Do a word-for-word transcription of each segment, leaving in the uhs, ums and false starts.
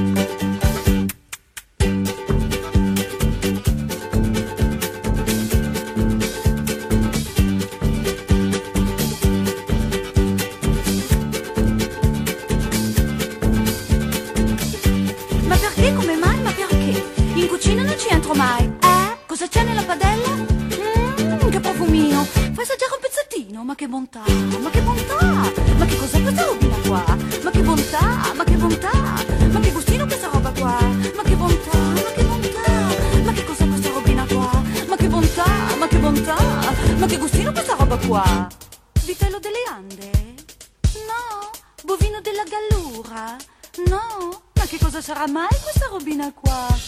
Ma che bontà, ma che bontà, ma che cos'è questa robina qua? Ma che bontà, ma che bontà, ma che gustino questa roba qua? Ma che bontà, ma che bontà, ma che cos'è questa robina qua? Ma che bontà, ma che bontà, ma che gustino questa roba qua? Vitello delle Ande? No. Bovino della Gallura? No. Ma che cosa sarà mai questa robina qua?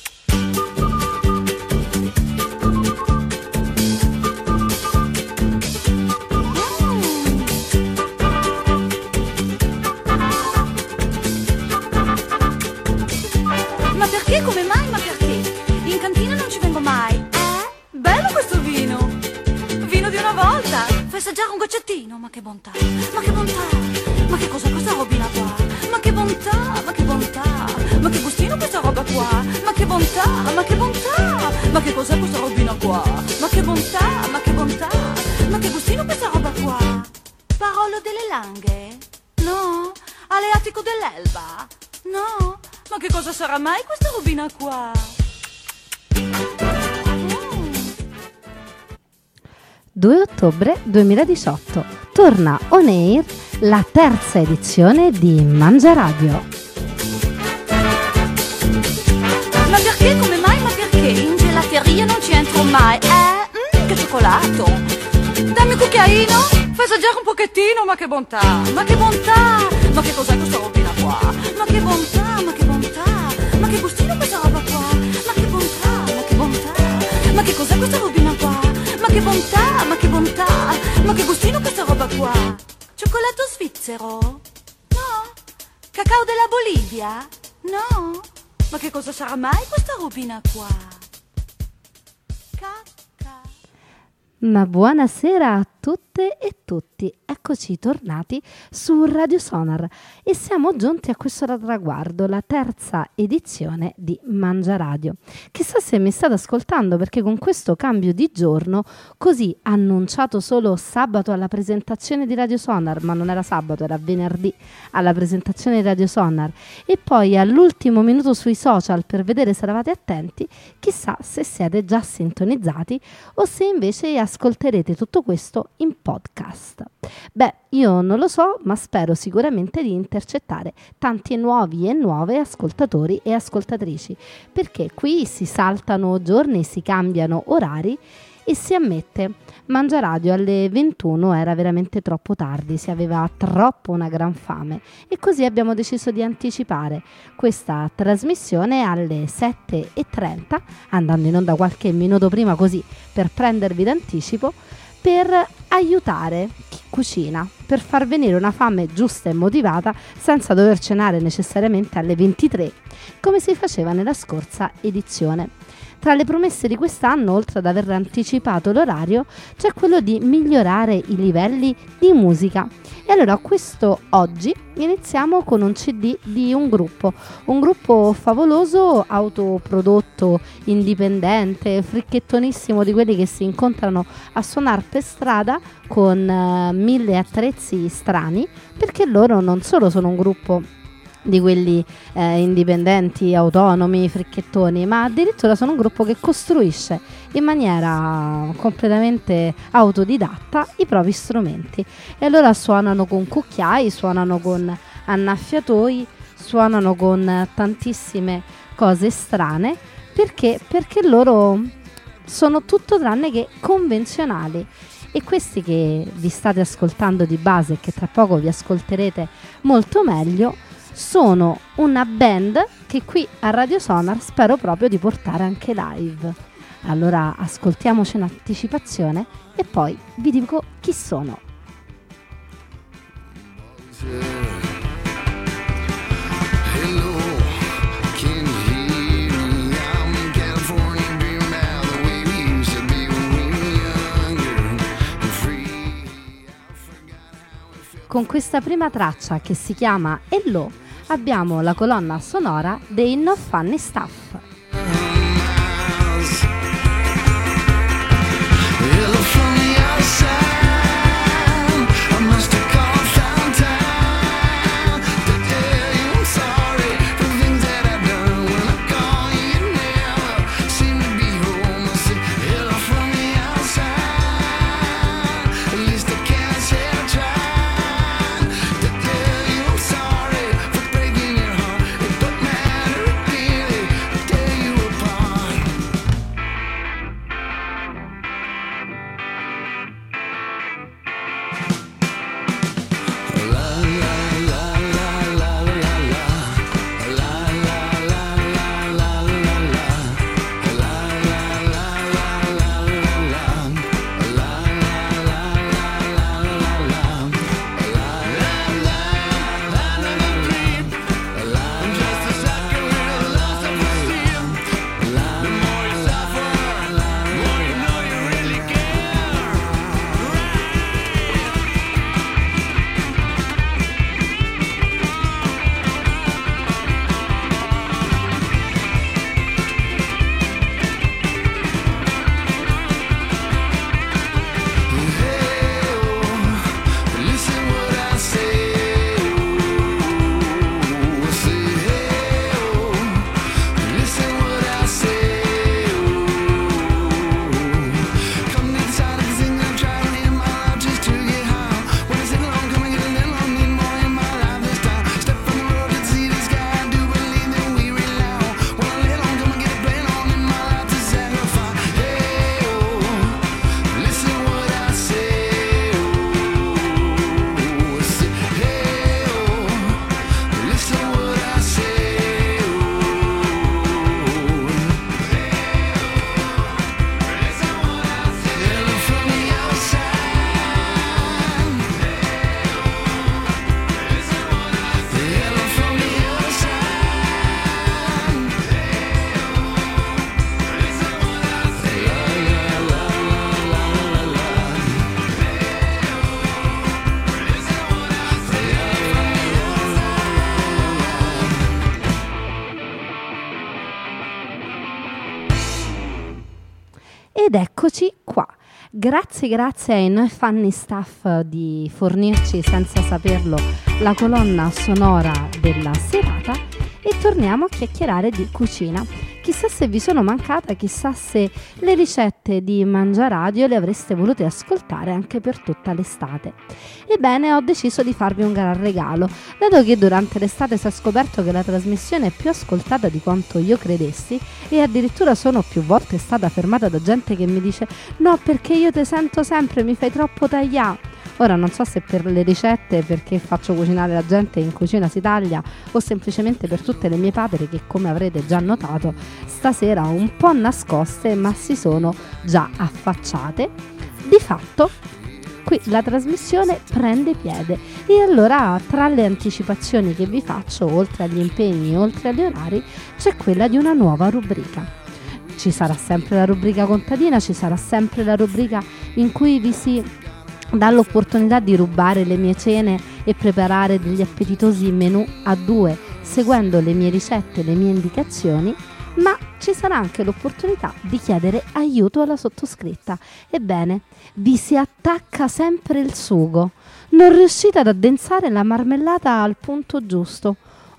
Perché? Come mai? Ma perché? In cantina non ci vengo mai. Eh? Bello questo vino! Vino di una volta! Fai assaggiare un goccettino! Ma che bontà! Ma che bontà! Ma che cos'è questa robina qua? Ma che bontà! Ma che bontà! Ma che gustino questa roba qua? Ma che bontà! Ma che bontà! Ma che cos'è questa robina qua? Ma che bontà! Ma che bontà! Ma che gustino questa roba qua? Parolo delle Langhe? No? Aleatico dell'Elba? No? Ma che cosa sarà mai questa robina qua? Mm. due ottobre duemiladiciotto torna on air la terza edizione di Mangia Radio. Ma perché? Come mai? Ma perché? In gelateria non ci entro mai. Eh? Mm, che cioccolato! Dammi un cucchiaino! Fai assaggiare un pochettino! Ma che bontà! Ma che bontà! Ma che cos'è questa robina qua? Ma che bontà! Ma che Ma che gustino questa roba qua? Ma che bontà, ma che bontà, ma che cos'è questa robina qua? Ma che bontà, ma che bontà, ma che gustino questa roba qua? Cioccolato svizzero? No. Cacao della Bolivia? No. Ma che cosa sarà mai questa robina qua? Cacca. Ma buonasera a tutte e tutti, eccoci tornati su Radio Sonar e siamo giunti a questo traguardo, la terza edizione di Mangia Radio. Chissà se mi state ascoltando, perché con questo cambio di giorno, così annunciato solo sabato alla presentazione di Radio Sonar, ma non era sabato, era venerdì alla presentazione di Radio Sonar, e poi all'ultimo minuto sui social per vedere se eravate attenti, chissà se siete già sintonizzati o se invece ascolterete tutto questo in podcast. Beh, io non lo so, ma spero sicuramente di intercettare tanti nuovi e nuove ascoltatori e ascoltatrici, perché qui si saltano giorni, si cambiano orari e si ammette, Mangia Radio alle ventuno era veramente troppo tardi, si aveva troppo una gran fame e così abbiamo deciso di anticipare questa trasmissione alle sette e trenta, andando in onda qualche minuto prima così per prendervi d'anticipo, per aiutare chi cucina, per far venire una fame giusta e motivata senza dover cenare necessariamente alle ventitré, come si faceva nella scorsa edizione. Tra le promesse di quest'anno, oltre ad aver anticipato l'orario, c'è quello di migliorare i livelli di musica. E allora questo oggi iniziamo con un C D di un gruppo, un gruppo favoloso, autoprodotto, indipendente, fricchettonissimo, di quelli che si incontrano a suonare per strada con uh, mille attrezzi strani, perché loro non solo sono un gruppo di quelli eh, indipendenti, autonomi, fricchettoni, ma addirittura sono un gruppo che costruisce in maniera completamente autodidatta i propri strumenti. E allora suonano con cucchiai, suonano con annaffiatoi, suonano con tantissime cose strane, perché perché loro sono tutto tranne che convenzionali. E questi che vi state ascoltando di base e che tra poco vi ascolterete molto meglio sono una band che qui a Radio Sonar spero proprio di portare anche live. Allora ascoltiamoci in anticipazione e poi vi dico chi sono. Con questa prima traccia che si chiama Hello abbiamo la colonna sonora dei No Funny Stuff. Ed eccoci qua. Grazie, grazie ai No Funny Stuff di fornirci senza saperlo la colonna sonora della serata e torniamo a chiacchierare di cucina. Chissà se vi sono mancata, chissà se le ricette di Mangiaradio le avreste volute ascoltare anche per tutta l'estate. Ebbene, ho deciso di farvi un gran regalo, dato che durante l'estate si è scoperto che la trasmissione è più ascoltata di quanto io credessi e addirittura sono più volte stata fermata da gente che mi dice «No, perché io te sento sempre, mi fai troppo tagliare». Ora non so se per le ricette, perché faccio cucinare la gente in Cucina si taglia, o semplicemente per tutte le mie papere che, come avrete già notato, stasera un po' nascoste ma si sono già affacciate. Di fatto qui la trasmissione prende piede e allora tra le anticipazioni che vi faccio, oltre agli impegni, oltre agli orari, c'è quella di una nuova rubrica. Ci sarà sempre la rubrica contadina, ci sarà sempre la rubrica in cui vi si dà l'opportunità di rubare le mie cene e preparare degli appetitosi menù a due seguendo le mie ricette, le mie indicazioni, ma ci sarà anche l'opportunità di chiedere aiuto alla sottoscritta. Ebbene, vi si attacca sempre il sugo, non riuscite ad addensare la marmellata al punto giusto,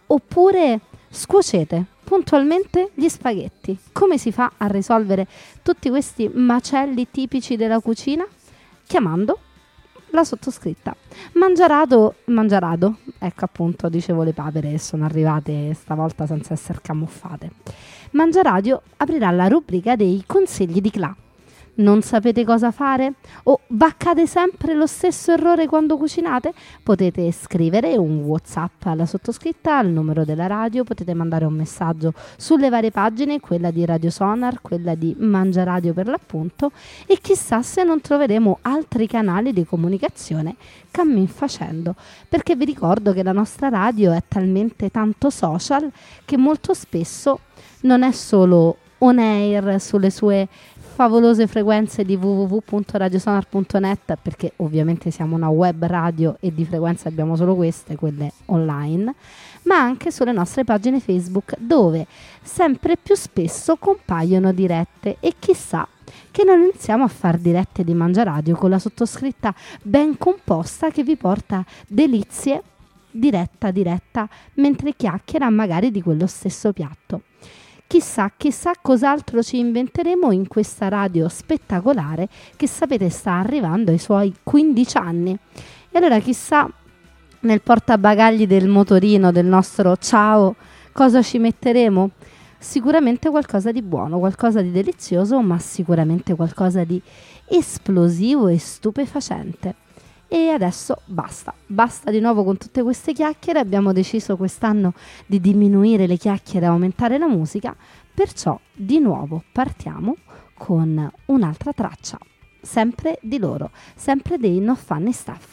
oppure scuocete puntualmente gli spaghetti. Come si fa a risolvere tutti questi macelli tipici della cucina? Chiamando la sottoscritta. Mangiarado, mangiarado, ecco appunto, dicevo le papere sono arrivate stavolta senza essere camuffate. Mangiaradio aprirà la rubrica dei consigli di Cla. Non sapete cosa fare? O baccate sempre lo stesso errore quando cucinate? Potete scrivere un WhatsApp alla sottoscritta al numero della radio, potete mandare un messaggio sulle varie pagine, quella di Radio Sonar, quella di Mangiaradio per l'appunto, e chissà se non troveremo altri canali di comunicazione cammin facendo, perché vi ricordo che la nostra radio è talmente tanto social che molto spesso non è solo on air sulle sue favolose frequenze di w w w punto radiosonar punto net, perché ovviamente siamo una web radio e di frequenze abbiamo solo queste, quelle online, ma anche sulle nostre pagine Facebook, dove sempre più spesso compaiono dirette, e chissà che non iniziamo a far dirette di Mangiaradio con la sottoscritta ben composta che vi porta delizie diretta diretta mentre chiacchiera magari di quello stesso piatto. Chissà, chissà cos'altro ci inventeremo in questa radio spettacolare che, sapete, sta arrivando ai suoi quindici anni. E allora chissà nel portabagagli del motorino del nostro ciao cosa ci metteremo? Sicuramente qualcosa di buono, qualcosa di delizioso, ma sicuramente qualcosa di esplosivo e stupefacente. E adesso basta, basta di nuovo con tutte queste chiacchiere. Abbiamo deciso quest'anno di diminuire le chiacchiere e aumentare la musica, perciò di nuovo partiamo con un'altra traccia, sempre di loro, sempre dei No Funny Stuff.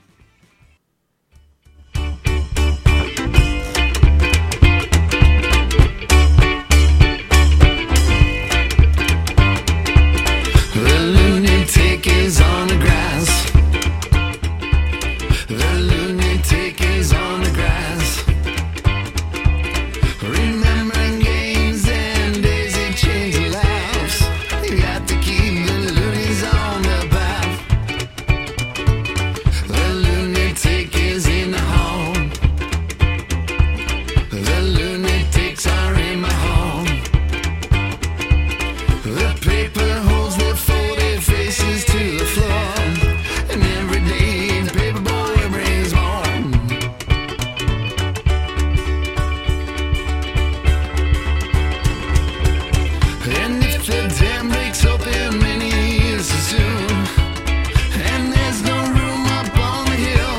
The lunatic is on the grass. The lunatic is on the grass, remembering games and daisy chain laughs. You got to keep the loonies on the path. The lunatic is in the hall. The lunatics are in my hall. The paper holds their folded faces to the floor, and every day the paper boy brings more. And if the dam breaks open many years too soon, and there's no room up on the hill,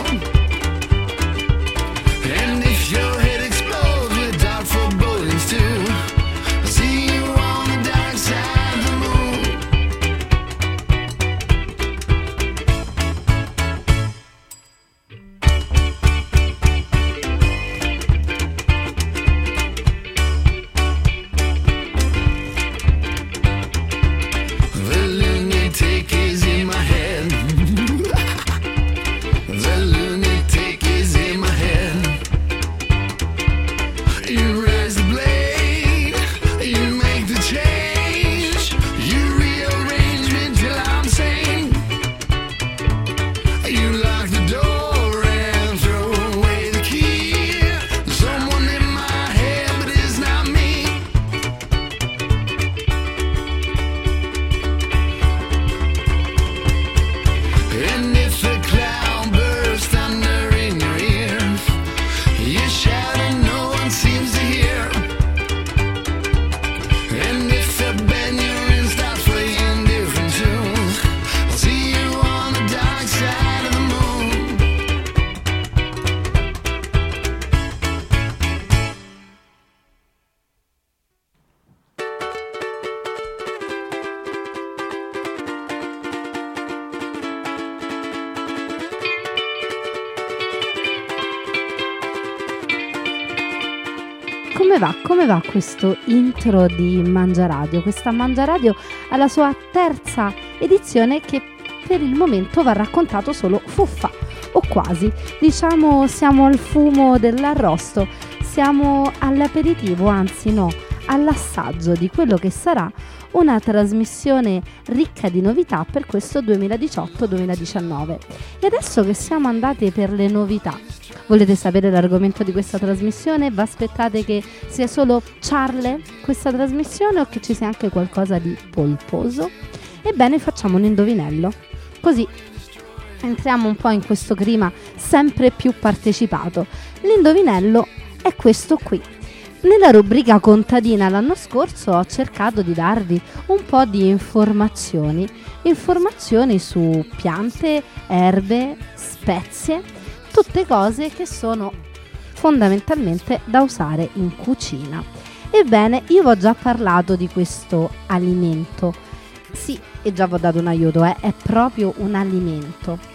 and if your head explodes with dark forebodings too, I'll see you on the dark side of the moon. The lunatic is in my head. The lunatic is in my head. You raise the blade, you make the change, you rearrange me till I'm sane. You lock the door and throw away the key. Someone in my head, but it's not me. And if the cloud bursts thunder in your ear, you shout and no one seems to hear. And if the band you're in starts playing different tunes, I'll see you on the dark side of the moon. Come va? Come va questo intro di Mangiaradio? Questa Mangiaradio alla sua terza edizione, che per il momento va raccontato solo fuffa, o quasi. Diciamo siamo al fumo dell'arrosto, siamo all'aperitivo, anzi no, all'assaggio di quello che sarà una trasmissione ricca di novità per questo duemiladiciotto duemiladiciannove. E adesso che siamo andati per le novità, volete sapere l'argomento di questa trasmissione? Vi aspettate che sia solo ciarle questa trasmissione, o che ci sia anche qualcosa di polposo? Ebbene, facciamo un indovinello, così entriamo un po' in questo clima sempre più partecipato. L'indovinello è questo qui. Nella rubrica contadina l'anno scorso ho cercato di darvi un po' di informazioni, informazioni su piante, erbe, spezie, tutte cose che sono fondamentalmente da usare in cucina. Ebbene, io vi ho già parlato di questo alimento. Sì, e già vi ho dato un aiuto, eh, è proprio un alimento.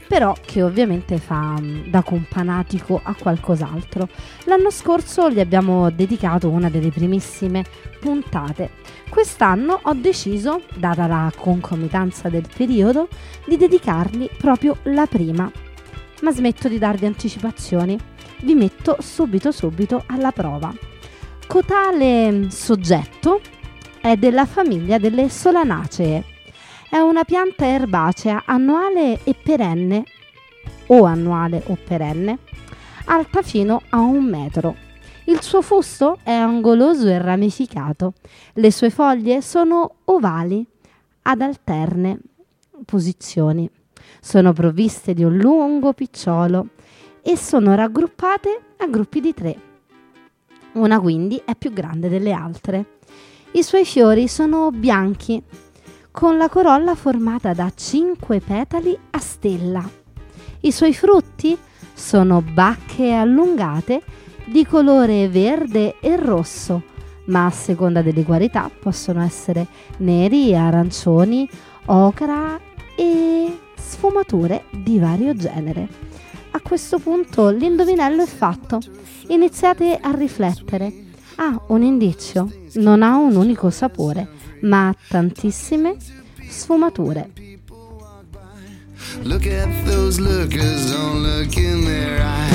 però che ovviamente fa um, da companatico a qualcos'altro. L'anno scorso gli abbiamo dedicato una delle primissime puntate. Quest'anno ho deciso, data la concomitanza del periodo, di dedicargli proprio la prima. Ma smetto di darvi anticipazioni, vi metto subito subito alla prova. Cotale soggetto è della famiglia delle Solanacee. È una pianta erbacea annuale e perenne, o annuale o perenne, alta fino a un metro. Il suo fusto è angoloso e ramificato. Le sue foglie sono ovali ad alterne posizioni. Sono provviste di un lungo picciolo e sono raggruppate a gruppi di tre. Una quindi è più grande delle altre. I suoi fiori sono bianchi, con la corolla formata da cinque petali a stella. I suoi frutti sono bacche allungate di colore verde e rosso, ma a seconda delle qualità possono essere neri, arancioni, ocra e sfumature di vario genere. A questo punto l'indovinello è fatto. Iniziate a riflettere. Ha un indizio, non ha un unico sapore, ma ha tantissime sfumature. Look at those lookers, don't look in their eye.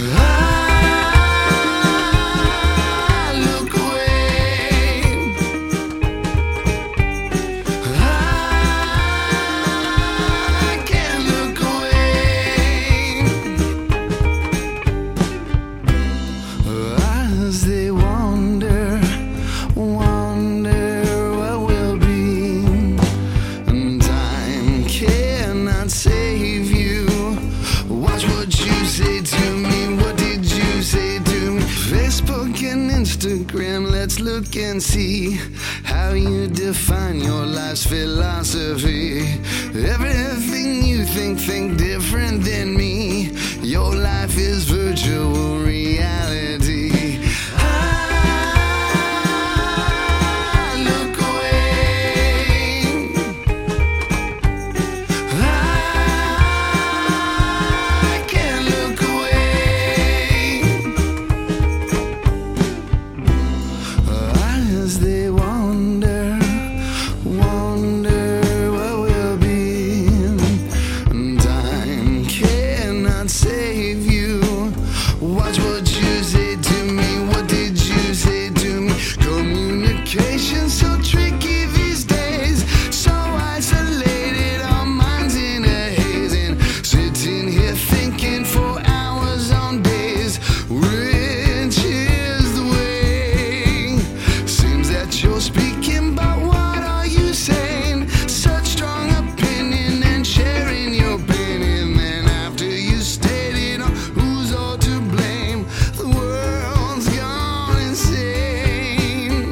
I look away. I can't look away. As they wander, wander what will be. And time cannot save you. Watch what you say to me. What did you say to me? Facebook and Instagram, let's look and see how you define your life's philosophy. Everything you think, think different than me. Your life is virtual reality. I look away. I can't look away. As they wander, wander what will be. Time cannot save you. Watch what you say to me. What did you say to me? Communication so tricky these days. So isolated, our minds in a haze. And sitting here thinking for hours on days. Which is the way? Seems that you're speaking, but what are you saying? Such strong opinion and sharing your pain. And then after you stated on who's all to blame, the world's gone insane.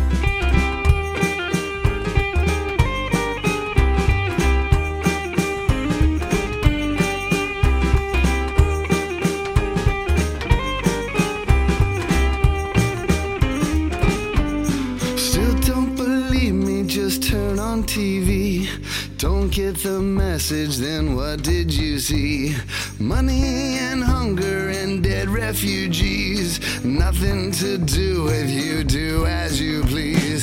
Still don't believe me, just turn on T V. Don't get the message, then what did you see? Money and hunger and dead refugees. Nothing to do with you, do as you please.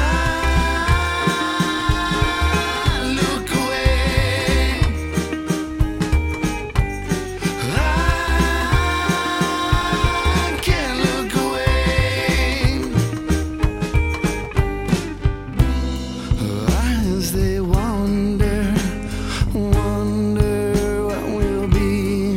I look away. I can't look away. As they wander, wonder what will be.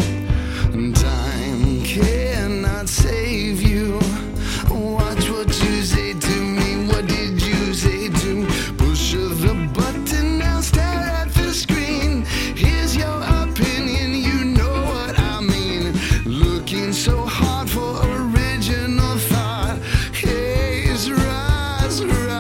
Time cannot save you. Watch what you say to me. What did you say to me? Push the button now, stare at the screen. Here's your opinion, you know what I mean. Looking so hard for original thought. Haze rise around.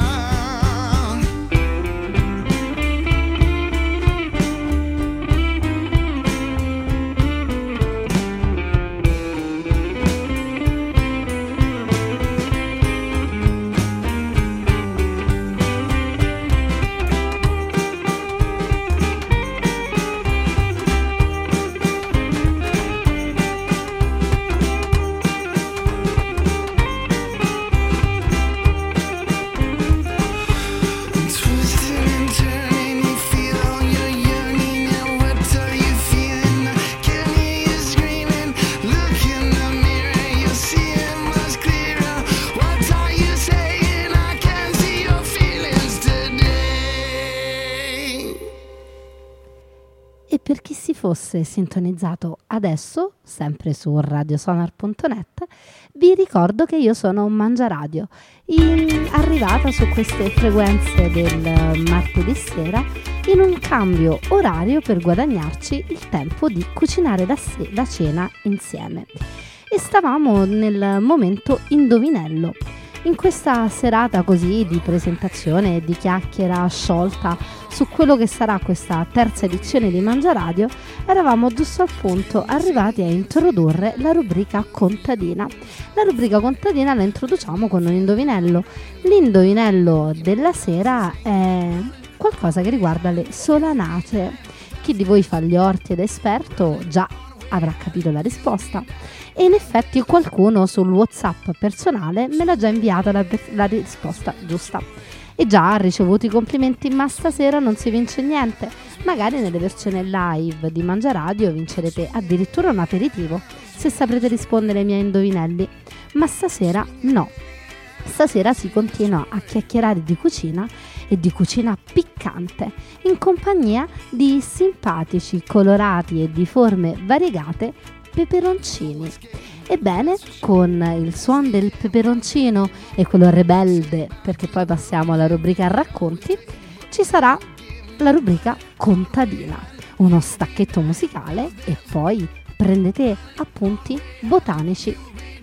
fosse sintonizzato adesso, sempre su radiosonar punto net, vi ricordo che io sono Mangiaradio, in, arrivata su queste frequenze del martedì sera in un cambio orario per guadagnarci il tempo di cucinare la, se- la cena insieme. E stavamo nel momento indovinello. In questa serata così di presentazione e di chiacchiera sciolta su quello che sarà questa terza edizione di Mangiaradio, eravamo giusto al punto arrivati a introdurre la rubrica contadina. La rubrica contadina la introduciamo con un indovinello. L'indovinello della sera è qualcosa che riguarda le solanacee. Chi di voi fa gli orti ed è esperto già avrà capito la risposta. E in effetti qualcuno sul WhatsApp personale me l'ha già inviata la, la risposta giusta. E già ha ricevuto i complimenti, ma stasera non si vince niente. Magari nelle versioni live di Mangiaradio vincerete addirittura un aperitivo, se saprete rispondere ai miei indovinelli. Ma stasera no. Stasera si continua a chiacchierare di cucina e di cucina piccante, in compagnia di simpatici, colorati e di forme variegate peperoncini. Ebbene, con il suono del peperoncino e quello rebelde, perché poi passiamo alla rubrica racconti, ci sarà la rubrica contadina, uno stacchetto musicale e poi prendete appunti botanici.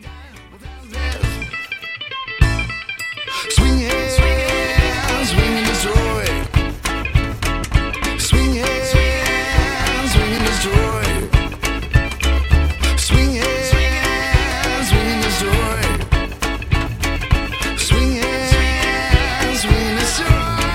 Swing it, swing in the joy. Swing it, swing in the joy. Swing it, swing in the joy. Swing it, swing in the joy.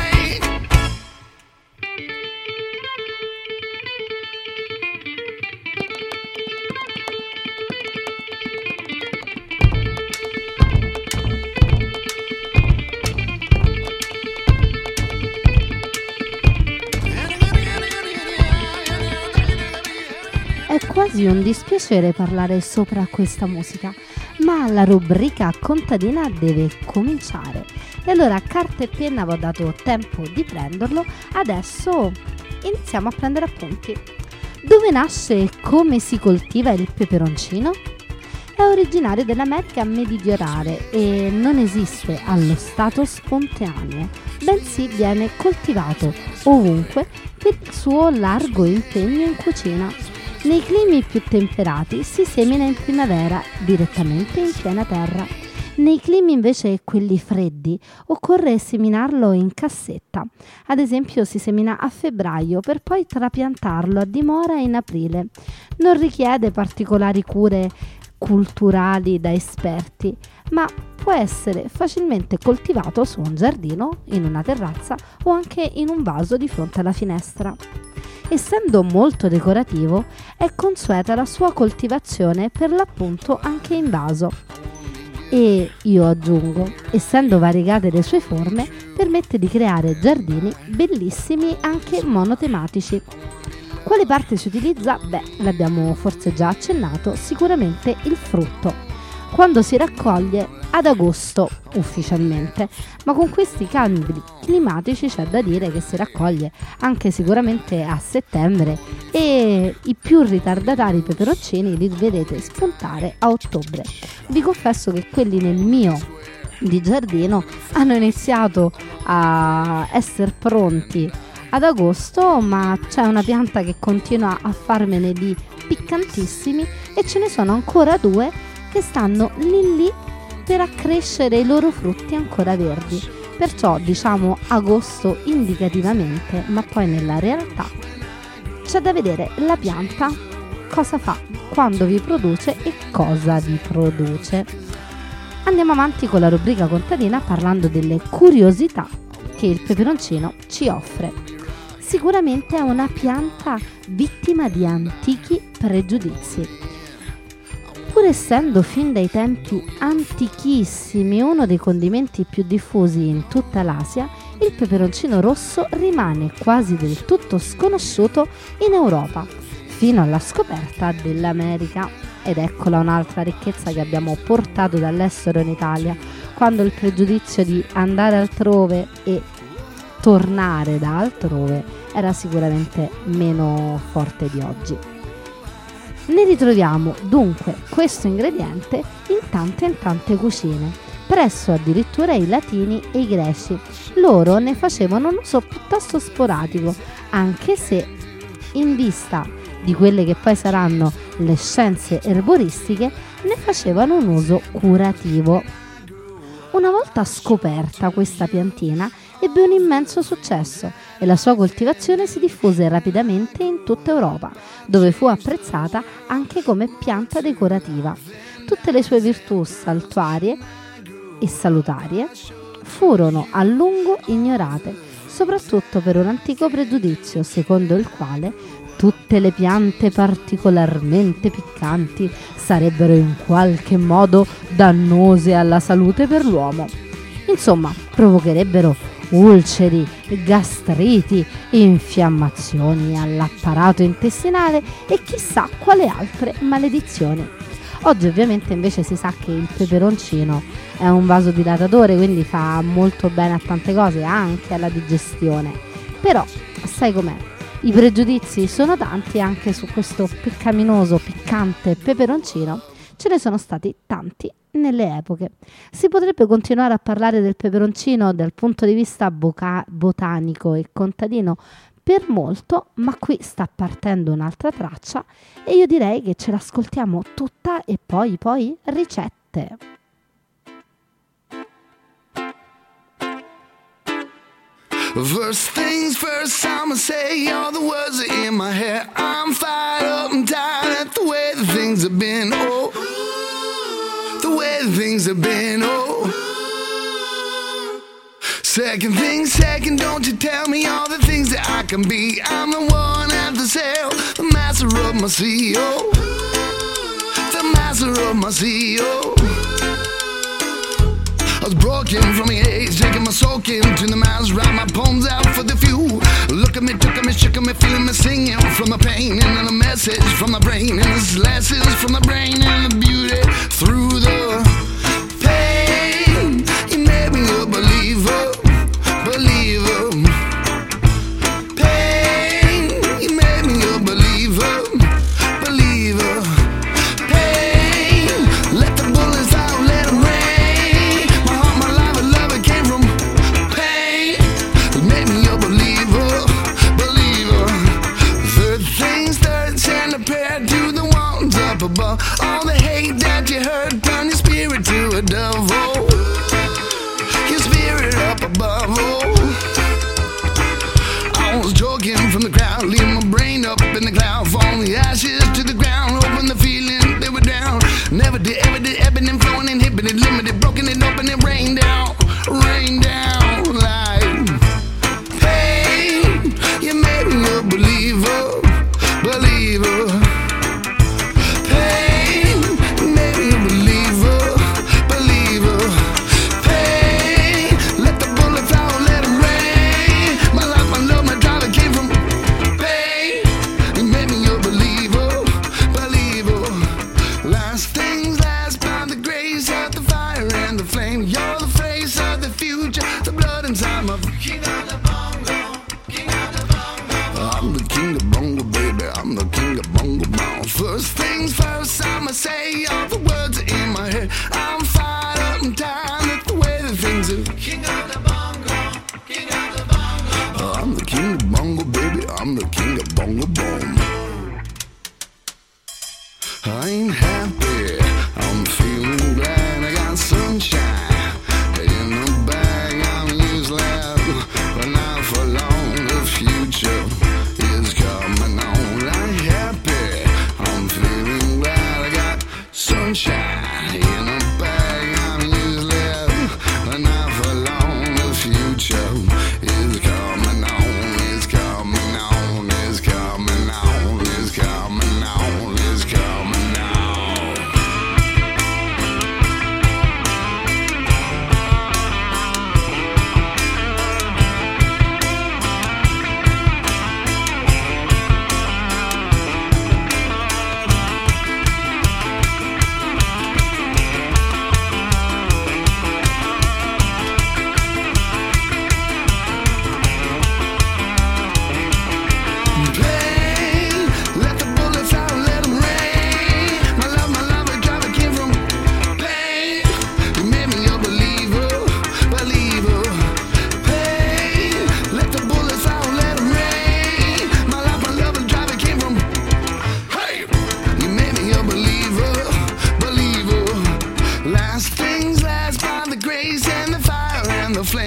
È quasi un dispiacere parlare sopra questa musica, ma la rubrica contadina deve cominciare. E allora carta e penna, vi ho dato tempo di prenderlo, adesso iniziamo a prendere appunti. Dove nasce e come si coltiva il peperoncino? È originario dell'America meridionale e non esiste allo stato spontaneo, bensì viene coltivato ovunque per il suo largo impegno in cucina. Nei climi più temperati si semina in primavera direttamente in piena terra. Nei climi invece quelli freddi occorre seminarlo in cassetta. Ad esempio si semina a febbraio per poi trapiantarlo a dimora in aprile. Non richiede particolari cure culturali da esperti, ma può essere facilmente coltivato su un giardino, in una terrazza o anche in un vaso di fronte alla finestra. Essendo molto decorativo, è consueta la sua coltivazione per l'appunto anche in vaso. E io aggiungo, essendo variegate le sue forme, permette di creare giardini bellissimi anche monotematici. Quale parte si utilizza? Beh, l'abbiamo forse già accennato, sicuramente il frutto. Quando si raccoglie? Ad agosto ufficialmente, ma con questi cambi climatici c'è da dire che si raccoglie anche sicuramente a settembre e i più ritardatari peperoncini li vedete spuntare a ottobre. Vi confesso che quelli nel mio di giardino hanno iniziato a essere pronti ad agosto, ma c'è una pianta che continua a farmene di piccantissimi e ce ne sono ancora due che stanno lì lì per accrescere i loro frutti ancora verdi. Perciò diciamo agosto indicativamente, ma poi nella realtà c'è da vedere la pianta cosa fa, quando vi produce e cosa vi produce. Andiamo avanti con la rubrica contadina parlando delle curiosità che il peperoncino ci offre. Sicuramente è una pianta vittima di antichi pregiudizi. Pur essendo fin dai tempi antichissimi uno dei condimenti più diffusi in tutta l'Asia, il peperoncino rosso rimane quasi del tutto sconosciuto in Europa, fino alla scoperta dell'America. Ed eccola un'altra ricchezza che abbiamo portato dall'estero in Italia, quando il pregiudizio di andare altrove e tornare da altrove era sicuramente meno forte di oggi. Ne ritroviamo dunque questo ingrediente in tante e tante cucine, presso addirittura i latini e i greci. Loro ne facevano un uso piuttosto sporadico, anche se in vista di quelle che poi saranno le scienze erboristiche ne facevano un uso curativo. Una volta scoperta, questa piantina ebbe un immenso successo e la sua coltivazione si diffuse rapidamente in tutta Europa, dove fu apprezzata anche come pianta decorativa. Tutte le sue virtù saltuarie e salutarie furono a lungo ignorate, soprattutto per un antico pregiudizio secondo il quale tutte le piante particolarmente piccanti sarebbero in qualche modo dannose alla salute per l'uomo. Insomma, provocherebbero ulceri, gastriti, infiammazioni all'apparato intestinale e chissà quale altre maledizioni. Oggi ovviamente invece si sa che il peperoncino è un vasodilatatore, quindi fa molto bene a tante cose, anche alla digestione. Però, sai com'è? I pregiudizi sono tanti anche su questo peccaminoso, piccante peperoncino. Ce ne sono stati tanti nelle epoche. Si potrebbe continuare a parlare del peperoncino dal punto di vista boca- botanico e contadino per molto, ma qui sta partendo un'altra traccia e io direi che ce l'ascoltiamo tutta e poi poi ricette. First things first, I'ma say all the words are in my head. I'm fired up and tired at the way the things have been, oh, the way the things have been, oh. Second thing, second, don't you tell me all the things that I can be. I'm the one at the sail, the master of my sea, oh, the master of my sea, oh. I was broken from the age, taking my soak into the mouths, write my poems out for the few. Look at me, took at me, shook at me, feeling me singing from the pain, and then a message from my brain, and this lessons from the brain, and the beauty through the pain. You made me a believer, believer. Pain, you made me a believer, believer. Pain, let the bullets out, let them rain. Above all the hate that you heard, turn your spirit to a dove, oh, your spirit up above, oh. I was joking from the crowd, leaving my brain up in the cloud, falling the ashes to the ground, hoping the feeling they were down. Never did, ever did, ebbing and flowing, inhibited, limited, broken it open, it rained down, rained down like pain. You made me a believer, believer. First things first, I'ma say all the words are in my head. I'm fired up and tired at the way the things are. King of the bongo, king of the bongo. I'm the king of bongo, baby. I'm the king of bongo boom. I ain't happy, I'm feeling glad. I got sunshine in the bag. I'm useless, but not for long. The future is coming on. I'm happy, I'm feeling glad. I got sunshine in a bag. I'm useless, but not for long. The future is coming on. It's coming on. It's coming on. It's coming on. It's coming on.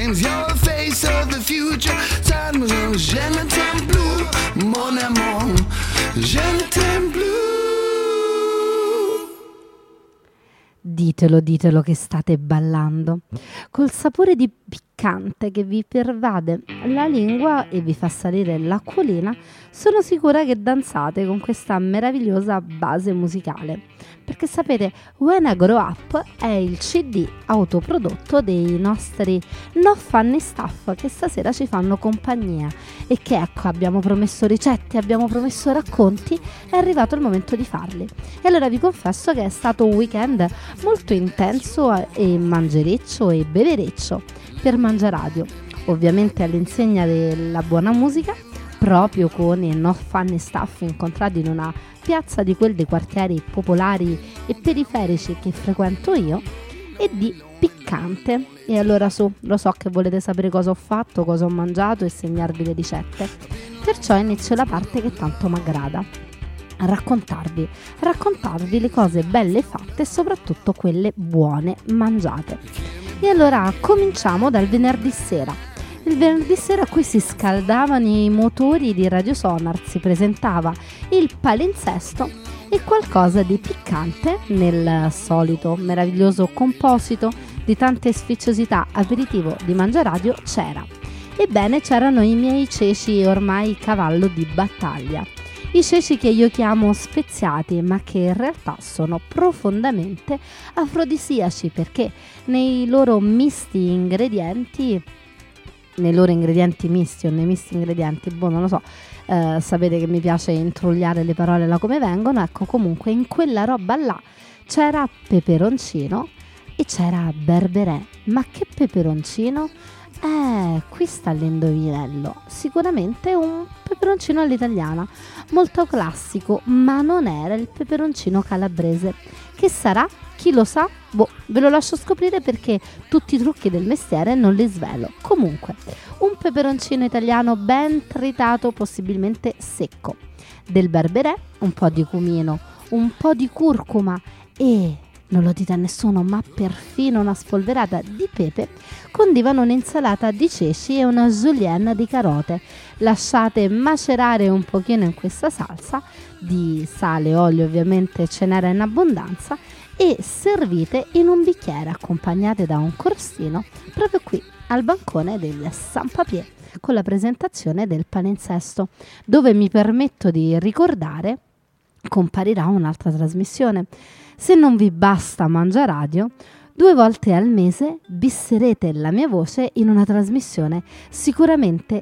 means you're the face of the future. Je ne t'aime plus, mon amour, je ne t'aime plus. Ditelo, ditelo che state ballando, col sapore di piccante che vi pervade la lingua e vi fa salire l'acquolina. Sono sicura che danzate con questa meravigliosa base musicale, perché sapete, When I Grow Up è il C D autoprodotto dei nostri No Funny Stuff che stasera ci fanno compagnia e che, ecco, abbiamo promesso ricette, abbiamo promesso racconti, è arrivato il momento di farli. E allora vi confesso che è stato un weekend molto intenso e mangereccio e bevereccio per Mangiaradio, ovviamente all'insegna della buona musica, proprio con i No Funny Stuff incontrati in una piazza di quel dei quartieri popolari e periferici che frequento io, e di piccante. E allora su, lo so che volete sapere cosa ho fatto, cosa ho mangiato e segnarvi le ricette, perciò inizio la parte che tanto m'aggrada: raccontarvi, raccontarvi le cose belle fatte e soprattutto quelle buone mangiate. E allora cominciamo dal venerdì sera. Il venerdì sera qui si scaldavano i motori di Radio Sonar, si presentava il palinsesto e qualcosa di piccante nel solito meraviglioso composito di tante sfiziosità aperitivo di Mangiaradio c'era. Ebbene, c'erano i miei ceci ormai cavallo di battaglia. I ceci che io chiamo speziati, ma che in realtà sono profondamente afrodisiaci, perché nei loro misti ingredienti nei loro ingredienti misti o nei misti ingredienti, boh, non lo so, eh, sapete che mi piace intrugliare le parole là come vengono. Ecco, comunque in quella roba là c'era peperoncino e c'era berberè. Ma che peperoncino? Eh, qui sta l'indovinello. Sicuramente un peperoncino all'italiana, molto classico, ma non era il peperoncino calabrese. Che sarà? Chi lo sa? Boh, ve lo lascio scoprire, perché tutti i trucchi del mestiere non li svelo. Comunque, un peperoncino italiano ben tritato, possibilmente secco, del berberè, un po' di cumino, un po' di curcuma e, non lo dite a nessuno, ma perfino una spolverata di pepe, condivano un'insalata di ceci e una julienne di carote. Lasciate macerare un pochino in questa salsa, di sale e olio ovviamente ce n'era in abbondanza, e servite in un bicchiere accompagnate da un crostino proprio qui al bancone del Saint-Papier, con la presentazione del palinsesto, dove mi permetto di ricordare comparirà un'altra trasmissione. Se non vi basta Mangiaradio, due volte al mese bisserete la mia voce in una trasmissione sicuramente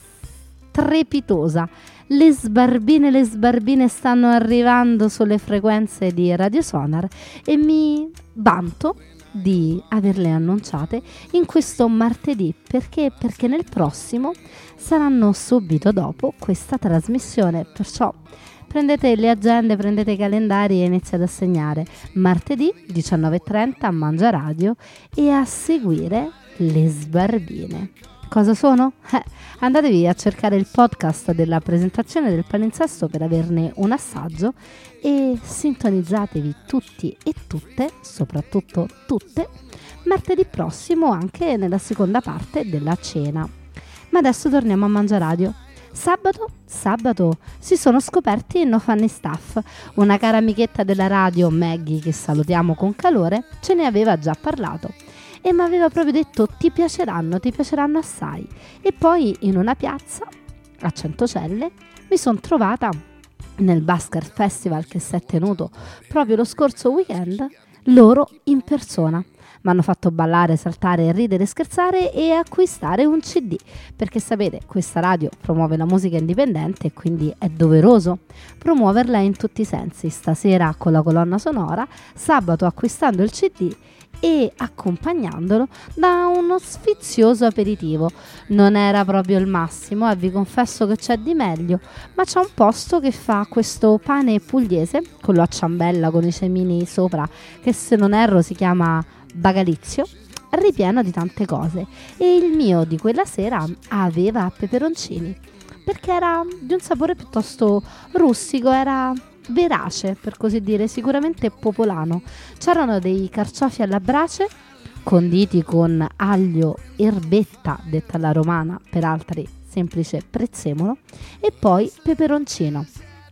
strepitosa. Le sbarbine, le sbarbine stanno arrivando sulle frequenze di Radio Sonar e mi vanto di averle annunciate in questo martedì, perché perché nel prossimo saranno subito dopo questa trasmissione, perciò prendete le agende, prendete i calendari e iniziate a segnare martedì diciannove e trenta a Mangiaradio e a seguire le sbarbine. Cosa sono? Eh, andatevi a cercare il podcast della presentazione del palinsesto per averne un assaggio e sintonizzatevi tutti e tutte, soprattutto tutte, martedì prossimo anche nella seconda parte della cena. Ma adesso torniamo a Mangiaradio. Sabato, sabato si sono scoperti i No Funny Stuff. Una cara amichetta della radio, Maggie, che salutiamo con calore, ce ne aveva già parlato e mi aveva proprio detto: ti piaceranno, ti piaceranno assai. E poi in una piazza a Centocelle mi sono trovata nel Basker Festival che si è tenuto proprio lo scorso weekend, loro in persona. Mi hanno fatto ballare, saltare, ridere, scherzare e acquistare un C D, perché sapete, questa radio promuove la musica indipendente e quindi è doveroso promuoverla in tutti i sensi. Stasera con la colonna sonora, sabato acquistando il C D e accompagnandolo da uno sfizioso aperitivo. Non era proprio il massimo, e vi confesso che c'è di meglio, ma c'è un posto che fa questo pane pugliese con lo a ciambella con i semini sopra, che se non erro si chiama Bagalizio, ripieno di tante cose, e il mio di quella sera aveva peperoncini, perché era di un sapore piuttosto rustico, era verace per così dire, sicuramente popolano. C'erano dei carciofi alla brace conditi con aglio, erbetta, detta alla romana, per altri semplice prezzemolo, e poi peperoncino.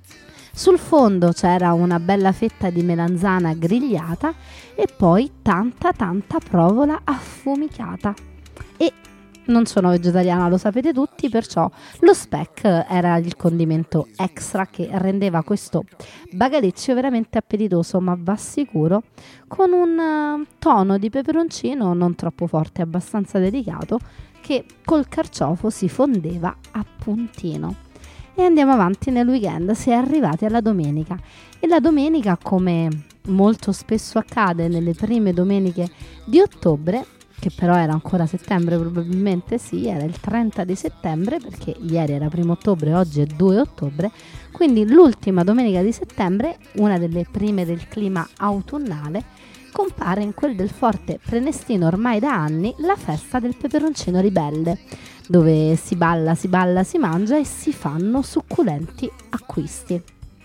Sul fondo c'era una bella fetta di melanzana grigliata e poi tanta tanta provola affumicata. E non sono vegetariana, lo sapete tutti, perciò lo speck era il condimento extra che rendeva questo bagaleccio veramente appetitoso, ma va sicuro, con un uh, tono di peperoncino non troppo forte, abbastanza delicato, che col carciofo si fondeva a puntino. E andiamo avanti nel weekend, si è arrivati alla domenica, e la domenica, come molto spesso accade nelle prime domeniche di ottobre, che però era ancora settembre, probabilmente sì, era il trenta di settembre, perché ieri era primo ottobre, oggi è due ottobre, quindi l'ultima domenica di settembre, una delle prime del clima autunnale, compare in quel del Forte Prenestino ormai da anni la festa del peperoncino ribelle, dove si balla, si balla, si mangia e si fanno succulenti acquisti.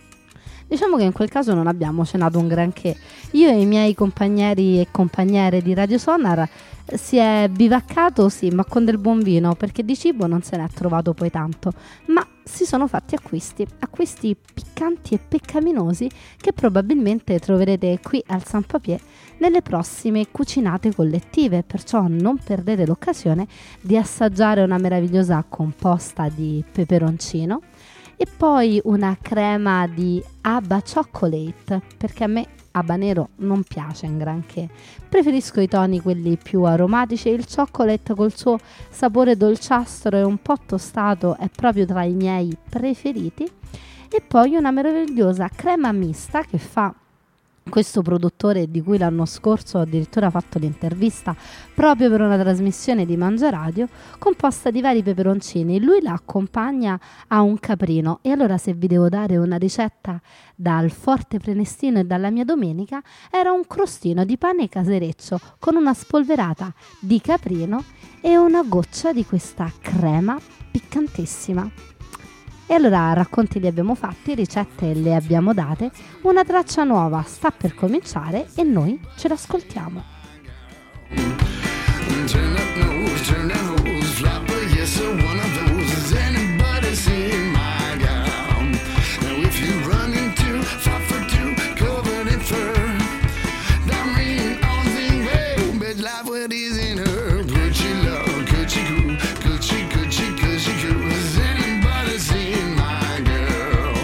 Diciamo che in quel caso non abbiamo cenato un granché. Io e i miei compagneri e compagnere di Radio Sonar si è bivaccato, sì, ma con del buon vino, perché di cibo non se ne è trovato poi tanto, ma si sono fatti acquisti, acquisti piccanti e peccaminosi che probabilmente troverete qui al San Papier nelle prossime cucinate collettive, perciò non perdete l'occasione di assaggiare una meravigliosa composta di peperoncino e poi una crema di Abba Chocolate, perché a me habanero non piace in granché, preferisco i toni quelli più aromatici, e il chocolate col suo sapore dolciastro e un po' tostato è proprio tra i miei preferiti. E poi una meravigliosa crema mista che fa questo produttore, di cui l'anno scorso ho addirittura fatto l'intervista proprio per una trasmissione di Mangia Radio, composta di vari peperoncini. Lui la accompagna a un caprino, e allora, se vi devo dare una ricetta dal Forte Prenestino e dalla mia domenica, era un crostino di pane casereccio con una spolverata di caprino e una goccia di questa crema piccantissima. E allora racconti li abbiamo fatti, ricette le abbiamo date, una traccia nuova sta per cominciare e noi ce l'ascoltiamo. Turn up nose, turn down hose, flopper, yes sir, one of those. Has anybody seen my gown? Now if you run into five for two, covered in fur, I'm reading all things well, but life what is in her. Could she love, could she cool, could she, could she, could she cool? Has anybody seen my girl?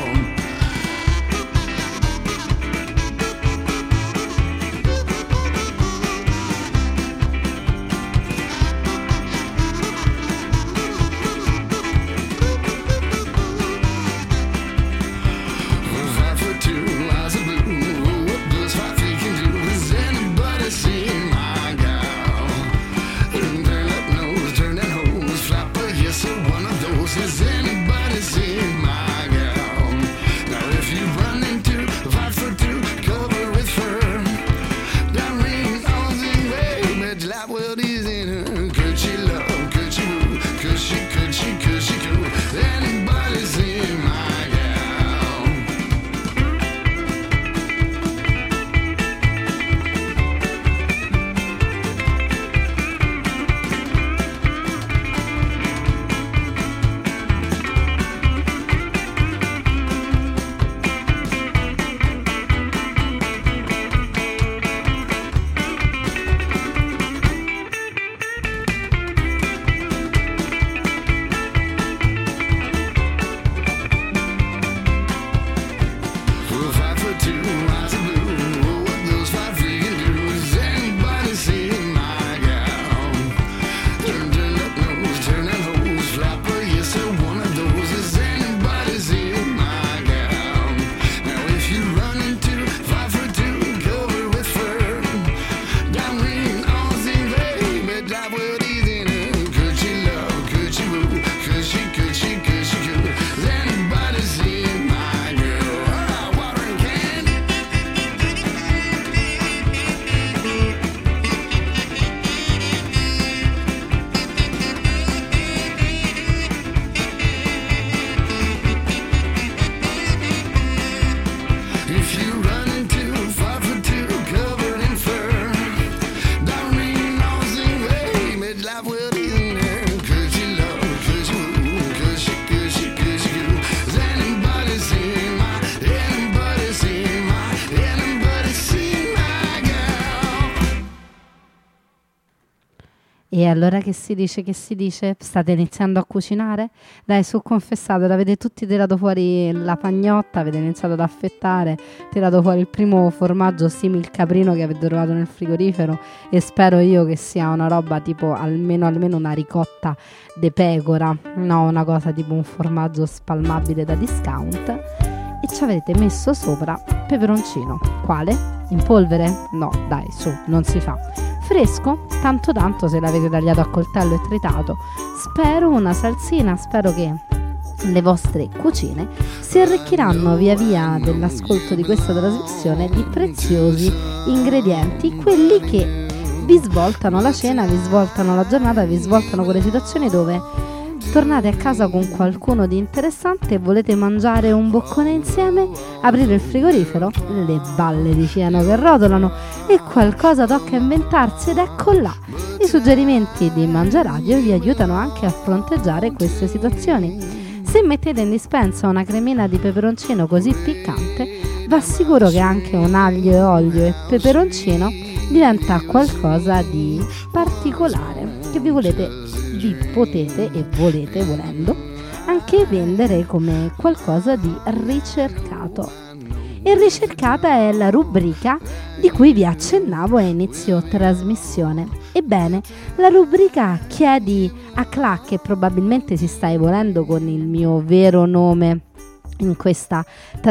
E allora che si dice, che si dice? State iniziando a cucinare? Dai, su, confessate, avete tutti tirato fuori la pagnotta, avete iniziato ad affettare, tirato fuori il primo formaggio simil caprino che avete trovato nel frigorifero, e spero io che sia una roba tipo almeno, almeno una ricotta de pecora, no, una cosa tipo un formaggio spalmabile da discount, e ci avete messo sopra peperoncino. Quale? In polvere? No, dai, su, non si fa. Fresco? Tanto tanto, se l'avete tagliato a coltello e tritato. Spero una salsina, spero che le vostre cucine si arricchiranno via via dell'ascolto di questa trasmissione di preziosi ingredienti, quelli che vi svoltano la cena, vi svoltano la giornata, vi svoltano quelle situazioni dove tornate a casa con qualcuno di interessante e volete mangiare un boccone insieme, aprire il frigorifero, le balle di fieno che rotolano e qualcosa tocca inventarsi, ed ecco là. I suggerimenti di Mangiaradio vi aiutano anche a fronteggiare queste situazioni. Se mettete in dispensa una cremina di peperoncino così piccante, vi assicuro che anche un aglio e olio e peperoncino diventa qualcosa di particolare che vi volete vi potete e volete, volendo, anche vendere come qualcosa di ricercato. E ricercata è la rubrica di cui vi accennavo a inizio trasmissione. Ebbene, la rubrica Chiedi a Cla, che probabilmente si sta evolvendo con il mio vero nome in questa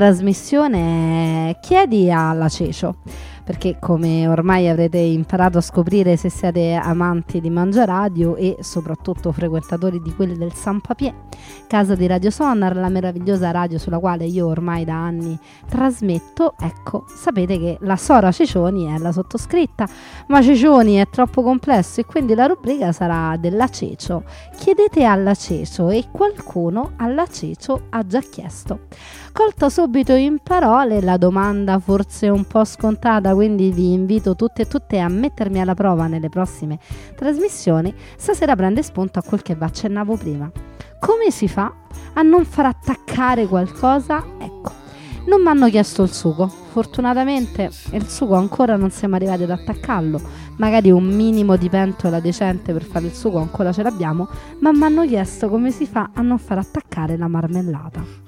trasmissione, è Chiedi alla Cecio, perché come ormai avrete imparato a scoprire se siete amanti di Mangiaradio e soprattutto frequentatori di quelli del San Papier, casa di Radio Sonar, la meravigliosa radio sulla quale io ormai da anni trasmetto, ecco, sapete che la Sora Cecioni è la sottoscritta, ma Cecioni è troppo complesso e quindi la rubrica sarà della Cecio. Chiedete alla Cecio, e qualcuno alla Cecio ha già chiesto. Colto subito in parole la domanda forse un po' scontata, quindi vi invito tutte e tutte a mettermi alla prova nelle prossime trasmissioni. Stasera prende spunto a quel che vi accennavo prima. Come si fa a non far attaccare qualcosa? Ecco, non mi hanno chiesto il sugo, fortunatamente il sugo ancora non siamo arrivati ad attaccarlo, magari un minimo di pentola decente per fare il sugo ancora ce l'abbiamo, ma mi hanno chiesto come si fa a non far attaccare la marmellata.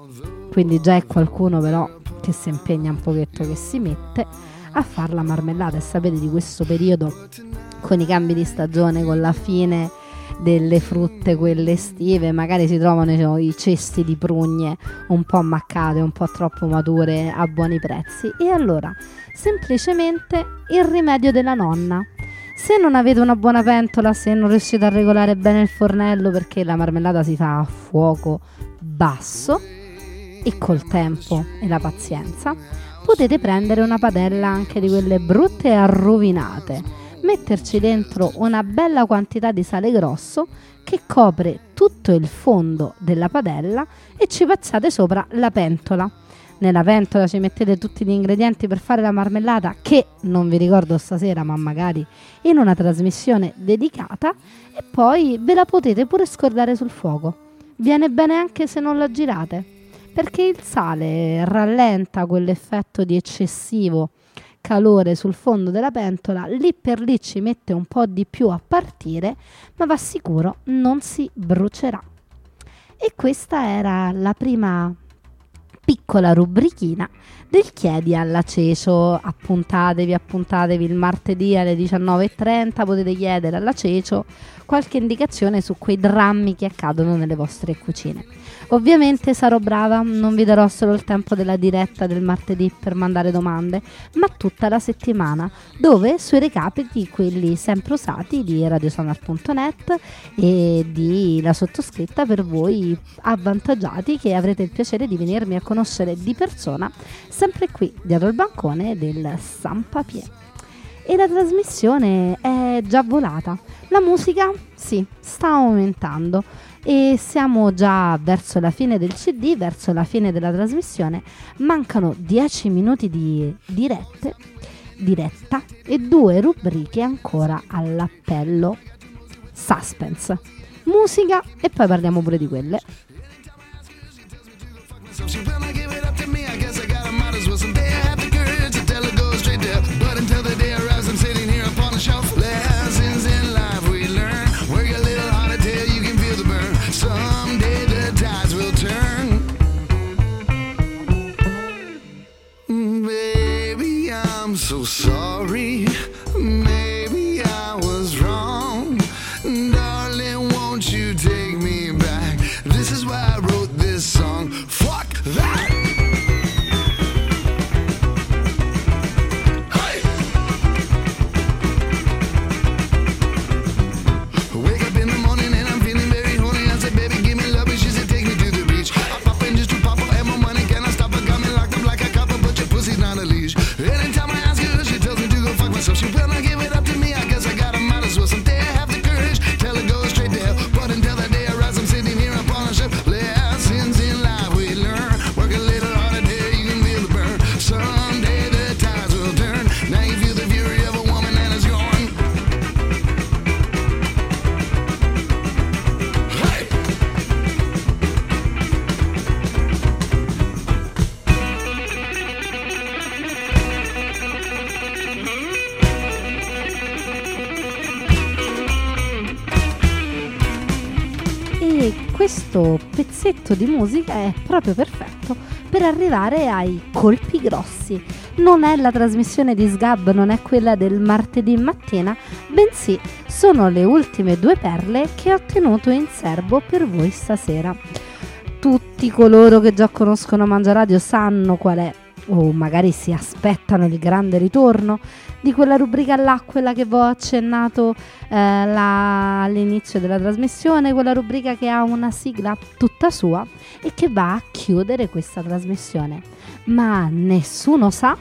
Quindi già è qualcuno però che si impegna un pochetto, che si mette a fare la marmellata. E sapete, di questo periodo con i cambi di stagione, con la fine delle frutte quelle estive, magari si trovano i cesti di prugne un po' ammaccate, un po' troppo mature a buoni prezzi, e allora semplicemente il rimedio della nonna. Se non avete una buona pentola, se non riuscite a regolare bene il fornello, perché la marmellata si fa a fuoco basso e col tempo e la pazienza, potete prendere una padella anche di quelle brutte e arrovinate, metterci dentro una bella quantità di sale grosso che copre tutto il fondo della padella e ci passate sopra la pentola. Nella pentola ci mettete tutti gli ingredienti per fare la marmellata, che non vi ricordo stasera, ma magari in una trasmissione dedicata, e poi ve la potete pure scordare sul fuoco. Viene bene anche se non la girate, perché il sale rallenta quell'effetto di eccessivo calore sul fondo della pentola, lì per lì ci mette un po' di più a partire, ma va sicuro non si brucerà. E questa era la prima piccola rubrichina del Chiedi alla Cecio. Appuntatevi, appuntatevi il martedì alle diciannove e trenta, potete chiedere alla Cecio qualche indicazione su quei drammi che accadono nelle vostre cucine. Ovviamente sarò brava, non vi darò solo il tempo della diretta del martedì per mandare domande, ma tutta la settimana, dove sui recapiti, quelli sempre usati, di radiosonar punto net e di la sottoscritta, per voi avvantaggiati che avrete il piacere di venirmi a conoscere di persona, sempre qui dietro il bancone del San Papier. E la trasmissione è già volata. La musica, sì, sta aumentando e siamo già verso la fine del C D, verso la fine della trasmissione. Mancano dieci minuti di dirette, diretta e due rubriche ancora all'appello. Suspense, musica, e poi parliamo pure di quelle. But until the day arrives, I'm sitting here upon the shelf. Lessons in life we questo pezzetto di musica è proprio perfetto per arrivare ai colpi grossi. Non è la trasmissione di Sgab, non è quella del martedì mattina, bensì sono le ultime due perle che ho tenuto in serbo per voi stasera. Tutti coloro che già conoscono Mangiaradio sanno qual è, o magari si aspettano il grande ritorno di quella rubrica là, quella che vi ho accennato eh, là, all'inizio della trasmissione, quella rubrica che ha una sigla tutta sua e che va a chiudere questa trasmissione. Ma nessuno sa,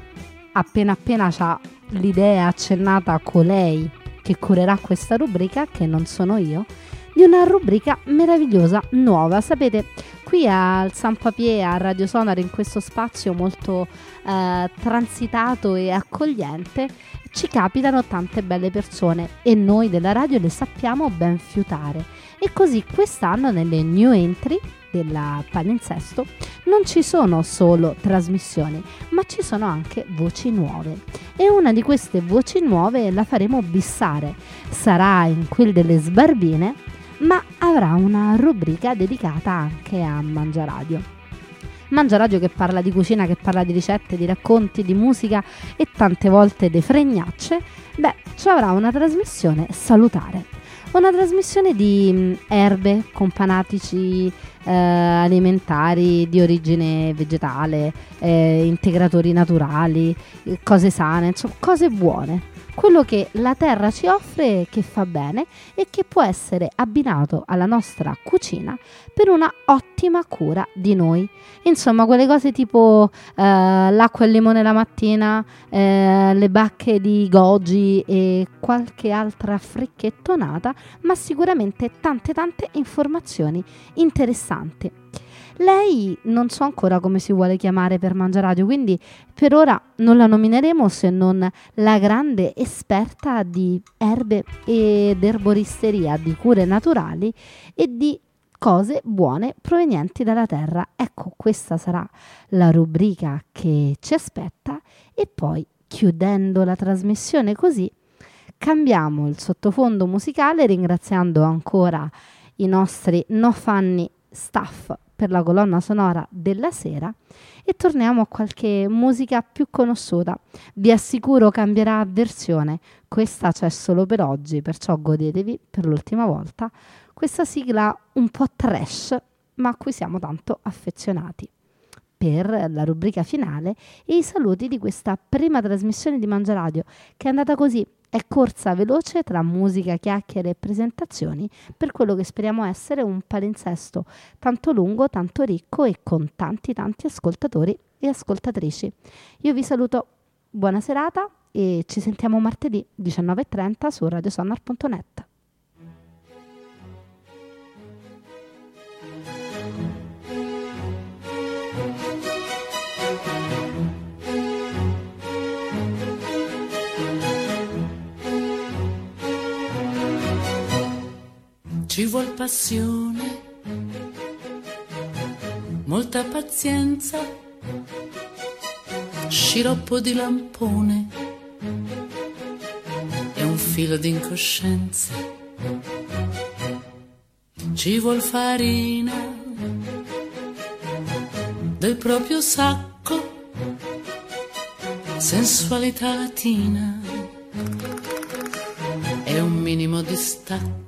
appena appena c'ha l'idea accennata colei che curerà questa rubrica, che non sono io, di una rubrica meravigliosa, nuova. Sapete, qui al San Papier, a Radio Sonar, in questo spazio molto eh, transitato e accogliente, ci capitano tante belle persone e noi della radio le sappiamo ben fiutare. E così quest'anno nelle new entry della Palinsesto non ci sono solo trasmissioni, ma ci sono anche voci nuove. E una di queste voci nuove la faremo bissare. Sarà in quel delle sbarbine, ma avrà una rubrica dedicata anche a Mangiaradio. Mangiaradio che parla di cucina, che parla di ricette, di racconti, di musica e tante volte di fregnacce. Beh, ci avrà una trasmissione salutare, una trasmissione di mh, erbe, companatici eh, alimentari di origine vegetale, eh, integratori naturali, eh, cose sane, insomma cose buone. Quello che la terra ci offre, che fa bene e che può essere abbinato alla nostra cucina per una ottima cura di noi. Insomma, quelle cose tipo eh, l'acqua e il limone la mattina, eh, le bacche di goji e qualche altra fricchettonata, ma sicuramente tante tante informazioni interessanti. Lei non so ancora come si vuole chiamare per Mangiaradio, quindi per ora non la nomineremo se non la grande esperta di erbe ed erboristeria, di cure naturali e di cose buone provenienti dalla terra. Ecco, questa sarà la rubrica che ci aspetta e poi, chiudendo la trasmissione così, cambiamo il sottofondo musicale ringraziando ancora i nostri no funny staff per la colonna sonora della sera e torniamo a qualche musica più conosciuta. Vi assicuro cambierà versione, questa c'è solo per oggi, perciò godetevi per l'ultima volta questa sigla un po' trash ma a cui siamo tanto affezionati, per la rubrica finale e i saluti di questa prima trasmissione di Mangiaradio, che è andata così. È corsa veloce tra musica, chiacchiere e presentazioni per quello che speriamo essere un palinsesto tanto lungo, tanto ricco e con tanti tanti ascoltatori e ascoltatrici. Io vi saluto, buona serata e ci sentiamo martedì diciannove e trenta su radiosonar punto net. Ci vuol passione, molta pazienza, sciroppo di lampone e un filo di incoscienza. Ci vuol farina del proprio sacco, sensualità latina e un minimo di stacco.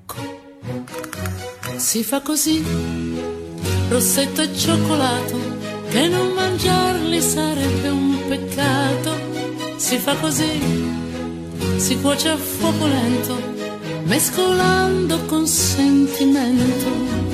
Si fa così, rossetto e cioccolato, che non mangiarli sarebbe un peccato. Si fa così, si cuoce a fuoco lento, mescolando con sentimento.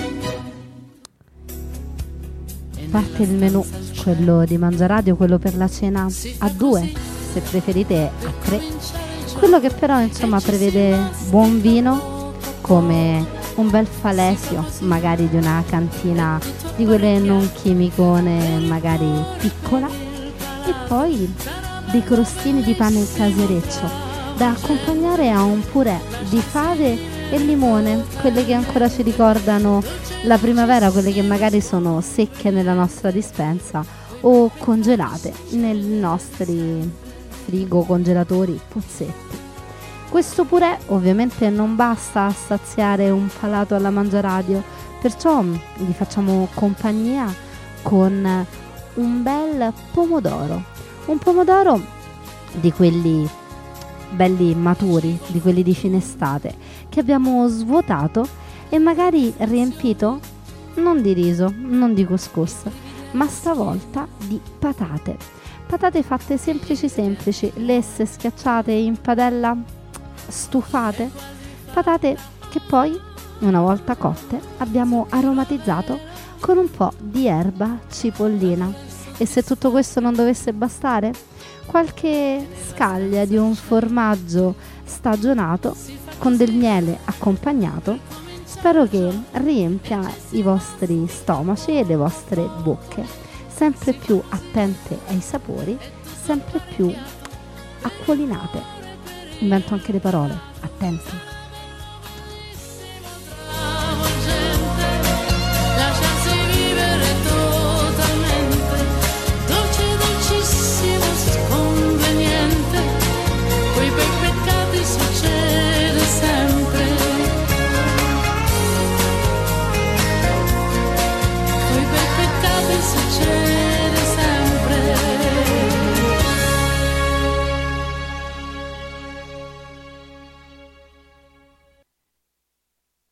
Parte il menù, quello di Mangiaradio, quello per la cena a due, se preferite a tre. Quello che però insomma prevede buon vino, come un bel falesio, magari di una cantina di quelle non chimicone, magari piccola, e poi dei crostini di pane casereccio da accompagnare a un purè di fave e limone, quelle che ancora ci ricordano la primavera, quelle che magari sono secche nella nostra dispensa o congelate nei nostri frigo, congelatori, pozzetti. Questo purè ovviamente non basta a saziare un palato alla Mangiaradio, Perciò vi facciamo compagnia con un bel pomodoro, un pomodoro di quelli belli maturi, di quelli di fine estate, che abbiamo svuotato e magari riempito non di riso, non di couscous, ma stavolta di patate. Patate fatte semplici semplici, lesse, schiacciate in padella, stufate, patate che poi, una volta cotte, abbiamo aromatizzato con un po' di erba cipollina. E se tutto questo non dovesse bastare, qualche scaglia di un formaggio stagionato con del miele accompagnato, spero che riempia i vostri stomaci e le vostre bocche, sempre più attente ai sapori, sempre più acquolinate. Invento anche le parole, attenti.